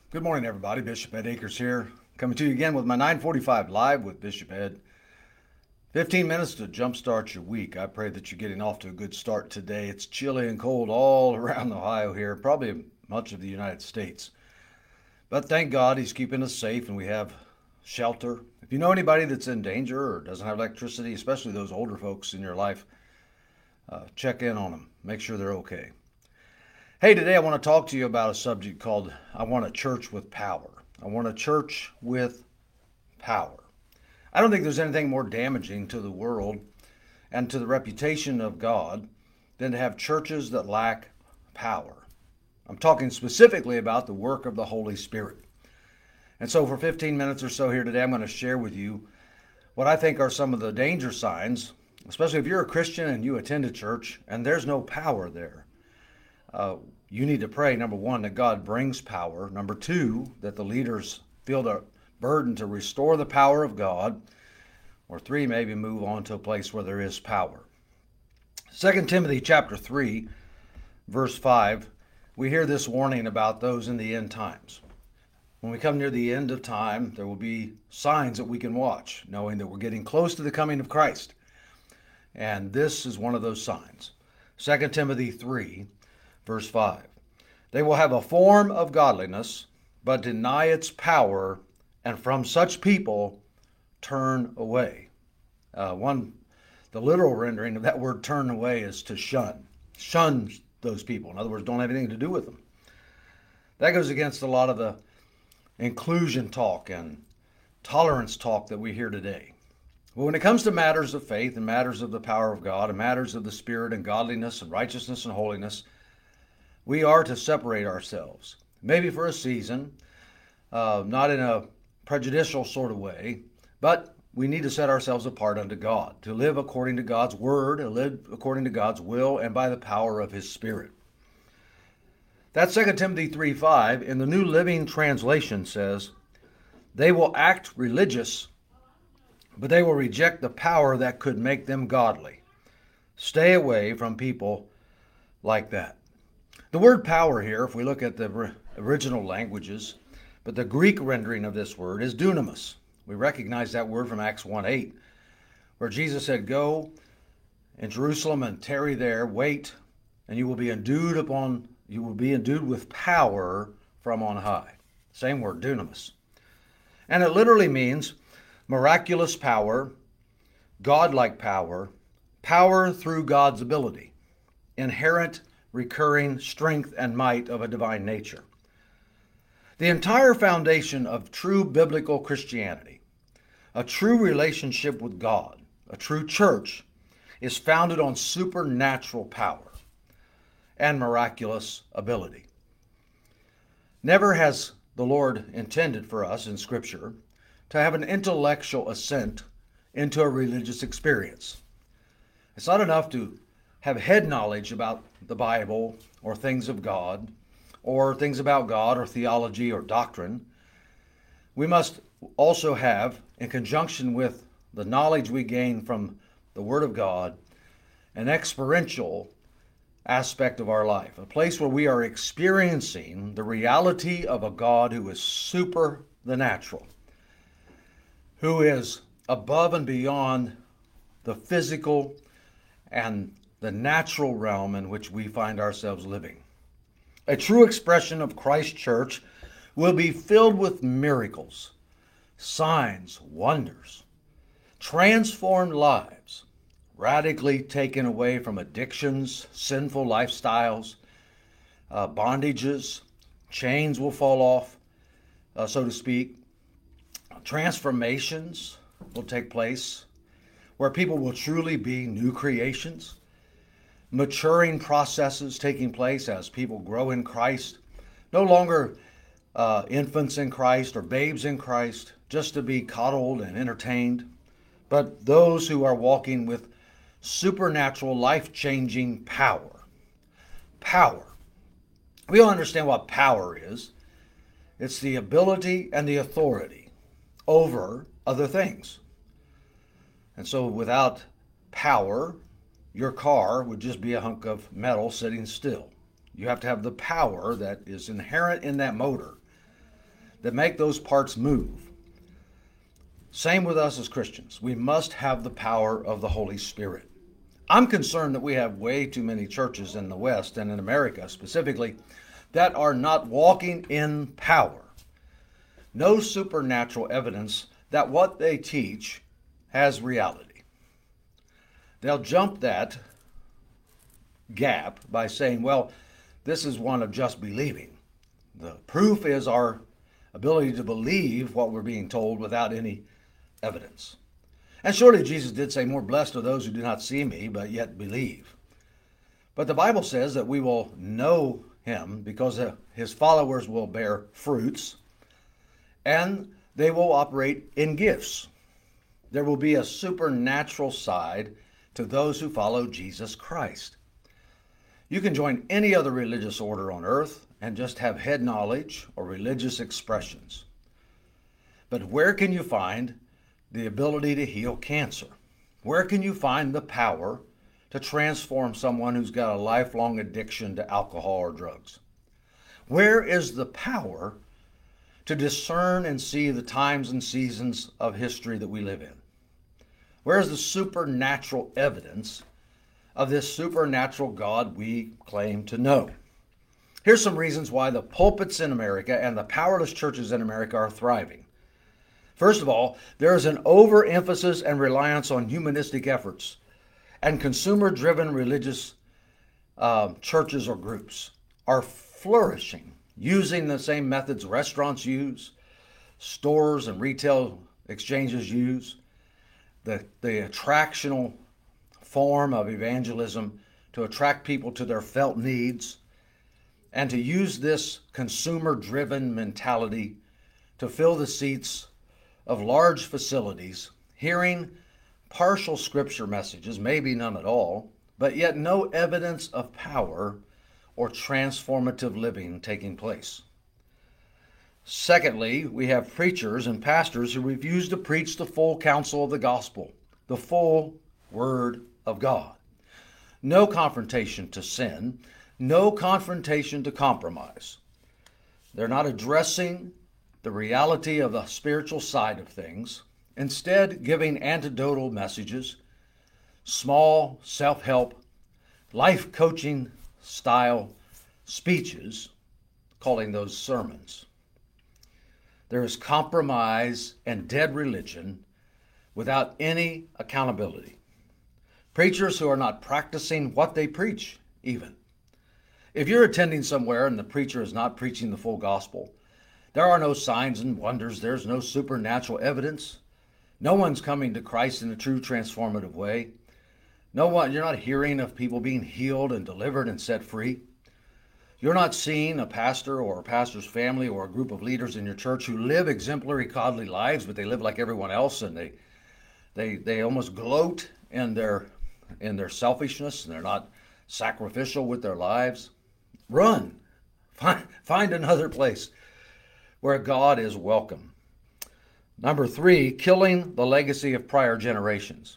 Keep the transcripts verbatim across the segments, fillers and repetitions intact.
Good morning, everybody. Bishop Ed Akers here, coming to you again with my nine forty-five Live with Bishop Ed. fifteen minutes to jumpstart your week. I pray that you're getting off to a good start today. It's chilly and cold all around Ohio here, probably much of the United States. But thank God he's keeping us safe and we have shelter. If you know anybody that's in danger or doesn't have electricity, especially those older folks in your life, uh, check in on them. Make sure they're okay. Hey, today I want to talk to you about a subject called I Want a Church with Power. I want a church with power. I don't think there's anything more damaging to the world and to the reputation of God than to have churches that lack power. I'm talking specifically about the work of the Holy Spirit. And so for fifteen minutes or so here today, I'm going to share with you what I think are some of the danger signs, especially if you're a Christian and you attend a church and there's no power there. Uh, you need to pray, number one, that God brings power. Number two, that the leaders feel the burden to restore the power of God. Or three, maybe move on to a place where there is power. Second Timothy chapter three, verse five, we hear this warning about those in the end times. When we come near the end of time, there will be signs that we can watch, knowing that we're getting close to the coming of Christ. And this is one of those signs. Second Timothy three, verse five. They will have a form of godliness, but deny its power, and from such people turn away. Uh, one, the literal rendering of that word turn away is to shun. Shun those people. In other words, don't have anything to do with them. That goes against a lot of the inclusion talk and tolerance talk that we hear today. But when it comes to matters of faith and matters of the power of God and matters of the Spirit and godliness and righteousness and holiness, we are to separate ourselves, maybe for a season, uh, not in a prejudicial sort of way, but we need to set ourselves apart unto God, to live according to God's word, to live according to God's will, and by the power of his Spirit. That Second Timothy three five in the New Living Translation says, they will act religious, but they will reject the power that could make them godly. Stay away from people like that. The word power here, if we look at the original languages, but the Greek rendering of this word is dunamis. We recognize that word from Acts one eight, where Jesus said, go in Jerusalem and tarry there, wait, and you will be endued upon, you will be endued with power from on high. Same word, dunamis. And it literally means miraculous power, godlike power, power through God's ability, inherent recurring strength and might of a divine nature. The entire foundation of true biblical Christianity, a true relationship with God, a true church, is founded on supernatural power and miraculous ability. Never has the Lord intended for us in Scripture to have an intellectual assent into a religious experience. It's not enough to have head knowledge about the Bible or things of God or things about God or theology or doctrine. We must also have, in conjunction with the knowledge we gain from the Word of God, an experiential aspect of our life, a place where we are experiencing the reality of a God who is super the natural, who is above and beyond the physical and the natural realm in which we find ourselves living. A true expression of Christ's church will be filled with miracles, signs, wonders, transformed lives, radically taken away from addictions, sinful lifestyles, uh, bondages, chains will fall off, uh, so to speak. Transformations will take place where people will truly be new creations. Maturing processes taking place as people grow in Christ, no longer uh, infants in Christ or babes in Christ, just to be coddled and entertained, but those who are walking with supernatural, life-changing power. Power. We all understand what power is. It's the ability and the authority over other things. And so without power, your car would just be a hunk of metal sitting still. You have to have the power that is inherent in that motor that make those parts move. Same with us as Christians. We must have the power of the Holy Spirit. I'm concerned that we have way too many churches in the West and in America specifically that are not walking in power. No supernatural evidence that what they teach has reality. They'll jump that gap by saying, well, this is one of just believing. The proof is our ability to believe what we're being told without any evidence. And surely Jesus did say, more blessed are those who do not see me, but yet believe. But the Bible says that we will know him because his followers will bear fruits and they will operate in gifts. There will be a supernatural side to those who follow Jesus Christ. You can join any other religious order on earth and just have head knowledge or religious expressions. But where can you find the ability to heal cancer? Where can you find the power to transform someone who's got a lifelong addiction to alcohol or drugs? Where is the power to discern and see the times and seasons of history that we live in? Where is the supernatural evidence of this supernatural God we claim to know? Here's some reasons why the pulpits in America and the powerless churches in America are thriving. First of all, there is an overemphasis and reliance on humanistic efforts and consumer-driven religious uh, churches or groups are flourishing, using the same methods restaurants use, stores and retail exchanges use, the, the attractional form of evangelism to attract people to their felt needs, and to use this consumer-driven mentality to fill the seats of large facilities, hearing partial scripture messages, maybe none at all, but yet no evidence of power or transformative living taking place. Secondly, we have preachers and pastors who refuse to preach the full counsel of the gospel, the full word of God. No confrontation to sin, no confrontation to compromise. They're not addressing the reality of the spiritual side of things, instead giving anecdotal messages, small self-help, life coaching style speeches, calling those sermons. There is compromise and dead religion without any accountability. Preachers who are not practicing what they preach, even. If you're attending somewhere and the preacher is not preaching the full gospel, there are no signs and wonders. There's no supernatural evidence. No one's coming to Christ in a true transformative way. No one, you're not hearing of people being healed and delivered and set free. You're not seeing a pastor or a pastor's family or a group of leaders in your church who live exemplary, godly lives, but they live like everyone else, and they they they almost gloat in their in their selfishness, and they're not sacrificial with their lives. Run. Find, find another place where God is welcome. Number three, killing the legacy of prior generations.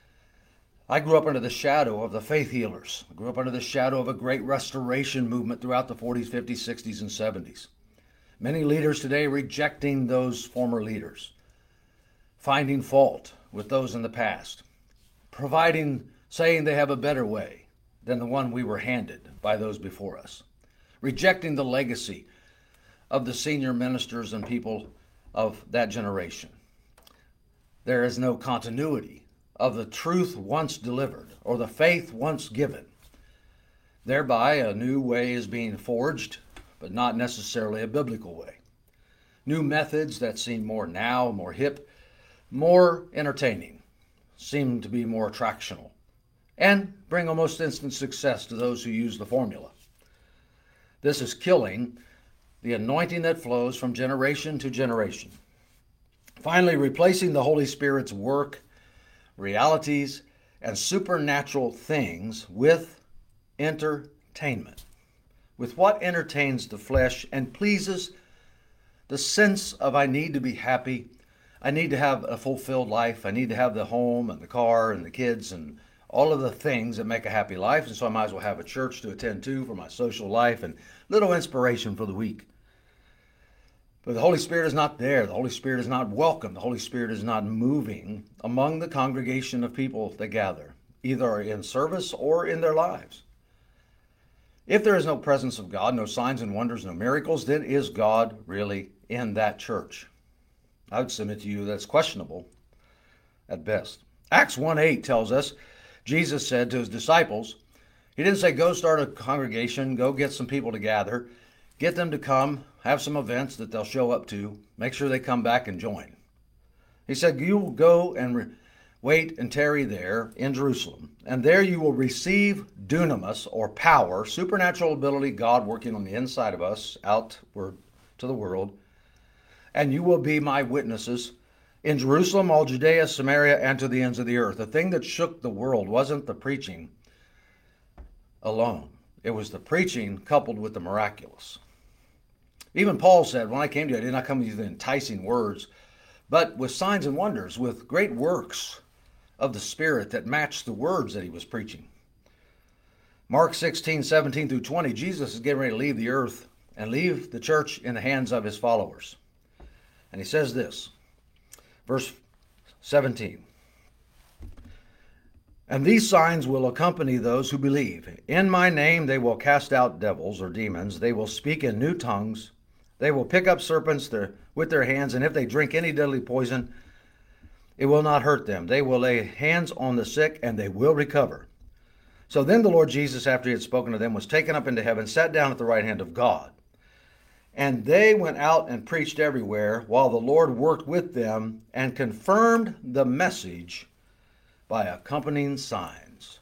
I grew up under the shadow of the faith healers. I grew up under the shadow of a great restoration movement throughout the forties, fifties, sixties, and seventies. Many leaders today rejecting those former leaders, finding fault with those in the past, providing, saying they have a better way than the one we were handed by those before us, rejecting the legacy of the senior ministers and people of that generation. There is no continuity of the truth once delivered or the faith once given. Thereby, a new way is being forged, but not necessarily a biblical way. New methods that seem more now, more hip, more entertaining, seem to be more attractional, and bring almost instant success to those who use the formula. This is killing the anointing that flows from generation to generation. Finally, replacing the Holy Spirit's work, realities, and supernatural things with entertainment, with what entertains the flesh and pleases the sense of I need to be happy, I need to have a fulfilled life, I need to have the home and the car and the kids and all of the things that make a happy life, and so I might as well have a church to attend to for my social life and little inspiration for the week. But the Holy Spirit is not there. The Holy Spirit is not welcome. The Holy Spirit is not moving among the congregation of people that gather, either in service or in their lives. If there is no presence of God, no signs and wonders, no miracles, then is God really in that church? I would submit to you that's questionable at best. Acts one eight tells us, Jesus said to his disciples, he didn't say, go start a congregation, go get some people to gather, get them to come, have some events that they'll show up to, make sure they come back and join. He said, you will go and re- wait and tarry there in Jerusalem, and there you will receive dunamis, or power, supernatural ability, God working on the inside of us, outward to the world, and you will be my witnesses in Jerusalem, all Judea, Samaria, and to the ends of the earth. The thing that shook the world wasn't the preaching alone. It was the preaching coupled with the miraculous. Even Paul said, when I came to you, I did not come with you with enticing words, but with signs and wonders, with great works of the Spirit that matched the words that he was preaching. Mark sixteen, seventeen through twenty, Jesus is getting ready to leave the earth and leave the church in the hands of his followers. And he says this, verse seventeen, and these signs will accompany those who believe. In my name they will cast out devils or demons. They will speak in new tongues. They will pick up serpents with their hands, and if they drink any deadly poison, it will not hurt them. They will lay hands on the sick, and they will recover. So then the Lord Jesus, after he had spoken to them, was taken up into heaven, sat down at the right hand of God. And they went out and preached everywhere, while the Lord worked with them and confirmed the message by accompanying signs.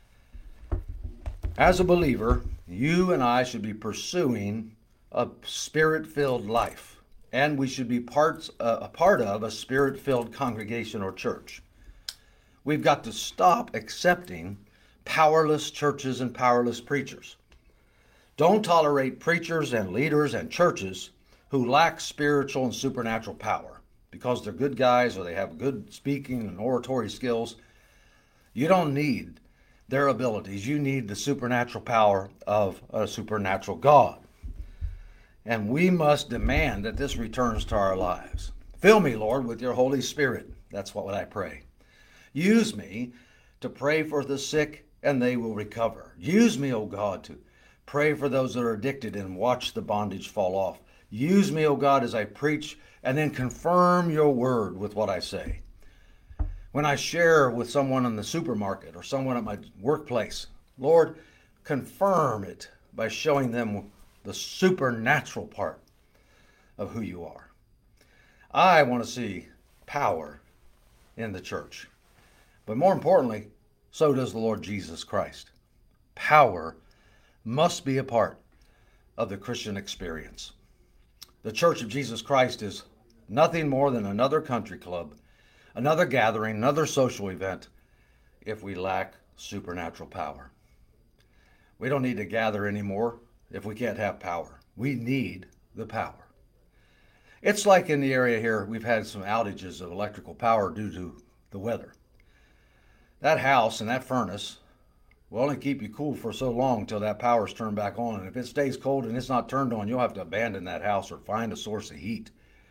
As a believer, you and I should be pursuing a spirit-filled life, and we should be parts, uh, a part of a spirit-filled congregation or church. We've got to stop accepting powerless churches and powerless preachers. Don't tolerate preachers and leaders and churches who lack spiritual and supernatural power because they're good guys or they have good speaking and oratory skills. You don't need their abilities. You need the supernatural power of a supernatural God. And we must demand that this returns to our lives. Fill me, Lord, with your Holy Spirit. That's what I pray. Use me to pray for the sick and they will recover. Use me, O God, to pray for those that are addicted and watch the bondage fall off. Use me, O God, as I preach and then confirm your word with what I say. When I share with someone in the supermarket or someone at my workplace, Lord, confirm it by showing them the supernatural part of who you are. I want to see power in the church. But more importantly, so does the Lord Jesus Christ. Power must be a part of the Christian experience. The Church of Jesus Christ is nothing more than another country club, another gathering, another social event if we lack supernatural power. We don't need to gather anymore if we can't have power. We need the power. It's like in the area here, we've had some outages of electrical power due to the weather. That house and that furnace will only keep you cool for so long until that power is turned back on. And if it stays cold and it's not turned on, you'll have to abandon that house or find a source of heat.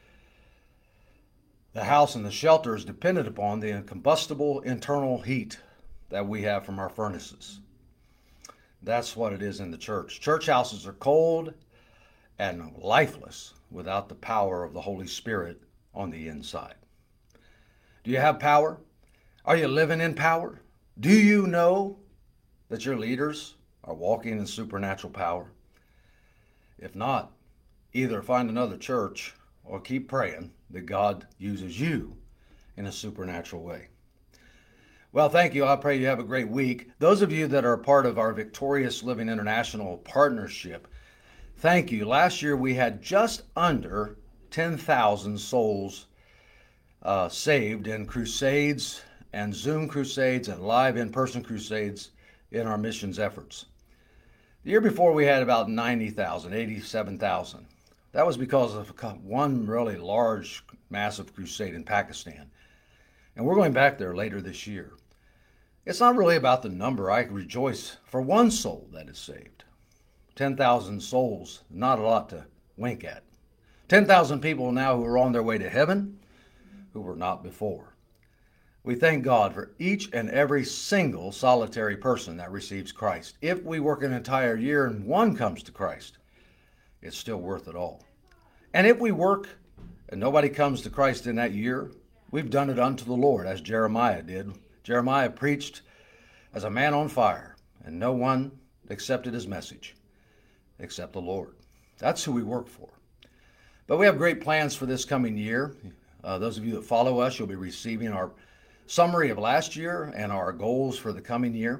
The house and the shelter is dependent upon the incombustible internal heat that we have from our furnaces. That's what it is in the church. Church houses are cold and lifeless without the power of the Holy Spirit on the inside. Do you have power? Are you living in power? Do you know that your leaders are walking in supernatural power? If not, either find another church or keep praying that God uses you in a supernatural way. Well, thank you. I pray you have a great week. Those of you that are a part of our Victorious Living International partnership, thank you. Last year we had just under ten thousand souls uh, saved in crusades and Zoom crusades and live in-person crusades in our missions efforts. The year before we had about ninety thousand, eighty-seven thousand. That was because of one really large, massive crusade in Pakistan. And we're going back there later this year. It's not really about the number. I rejoice for one soul that is saved. ten thousand souls, not a lot to wink at. ten thousand people now who are on their way to heaven who were not before. We thank God for each and every single solitary person that receives Christ. If we work an entire year and one comes to Christ, it's still worth it all. And if we work and nobody comes to Christ in that year, we've done it unto the Lord, as Jeremiah did. Jeremiah preached as a man on fire, and no one accepted his message except the Lord. That's who we work for. But we have great plans for this coming year. Uh, those of you that follow us, you'll be receiving our summary of last year and our goals for the coming year.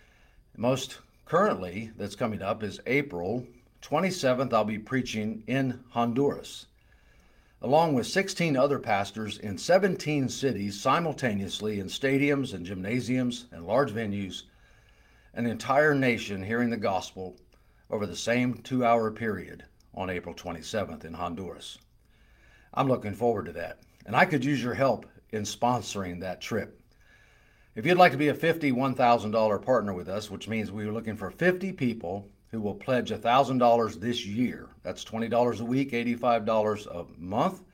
Most currently that's coming up is April twenty-seventh. I'll be preaching in Honduras, along with sixteen other pastors in seventeen cities simultaneously in stadiums and gymnasiums and large venues, an entire nation hearing the gospel over the same two-hour period on April twenty-seventh in Honduras. I'm looking forward to that, and I could use your help in sponsoring that trip. If you'd like to be a fifty-one thousand dollars partner with us, which means we are looking for fifty people who will pledge one thousand dollars this year. That's twenty dollars a week, eighty-five dollars a month.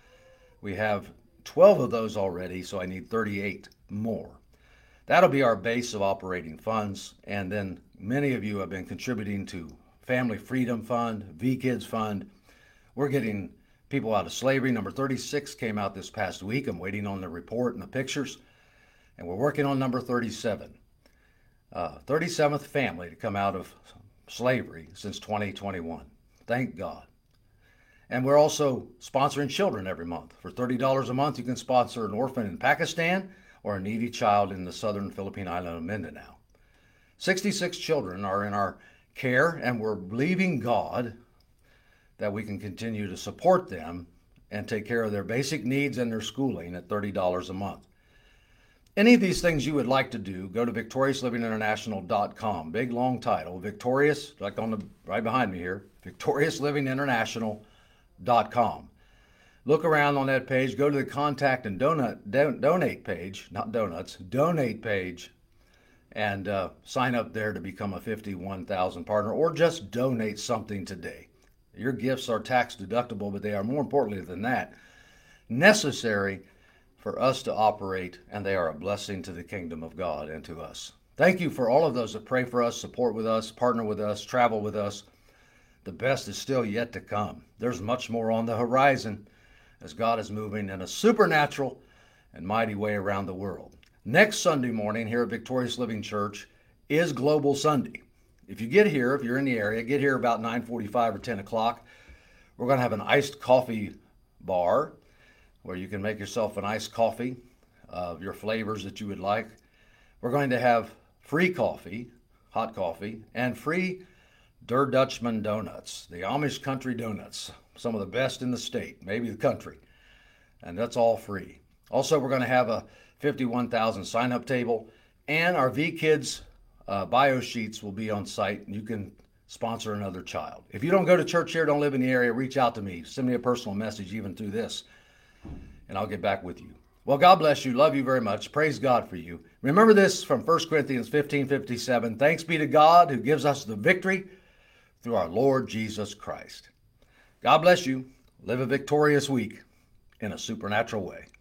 We have twelve of those already, so I need thirty-eight more. That'll be our base of operating funds, and then many of you have been contributing to Family Freedom Fund, V Kids Fund. We're getting people out of slavery. Number thirty-six came out this past week. I'm waiting on the report and the pictures, and we're working on number thirty-seven. Uh, thirty-seventh family to come out of slavery since twenty twenty-one. Thank God. And we're also sponsoring children every month. For thirty dollars a month, you can sponsor an orphan in Pakistan or a needy child in the southern Philippine island of Mindanao. sixty-six children are in our care, and we're believing God that we can continue to support them and take care of their basic needs and their schooling at thirty dollars a month. Any of these things you would like to do, go to victorious living international dot com. Big, long title. Victorious, like on the right behind me here, victorious living international dot com. Look around on that page. Go to the contact and donut, don, donate page, not donuts, donate page, and uh, sign up there to become a fifty-one thousand partner, or just donate something today. Your gifts are tax deductible, but they are, more importantly than that, necessary for us to operate, and they are a blessing to the kingdom of God and to us. Thank you for all of those that pray for us, support with us, partner with us, travel with us. The best is still yet to come. There's much more on the horizon as God is moving in a supernatural and mighty way around the world. Next Sunday morning here at Victorious Living Church is Global Sunday. If you get here, if you're in the area, get here about nine forty-five or ten o'clock. We're going to have an iced coffee bar where you can make yourself an iced coffee of your flavors that you would like. We're going to have free coffee, hot coffee, and free Der Dutchman donuts, the Amish country donuts, some of the best in the state, maybe the country, and that's all free. Also, we're going to have a fifty-one thousand sign-up table, and our V Kids uh, bio sheets will be on site, and you can sponsor another child. If you don't go to church here, don't live in the area, reach out to me. Send me a personal message even through this, and I'll get back with you. Well, God bless you. Love you very much. Praise God for you. Remember this from First Corinthians fifteen fifty-seven. Thanks be to God who gives us the victory through our Lord Jesus Christ. God bless you. Live a victorious week in a supernatural way.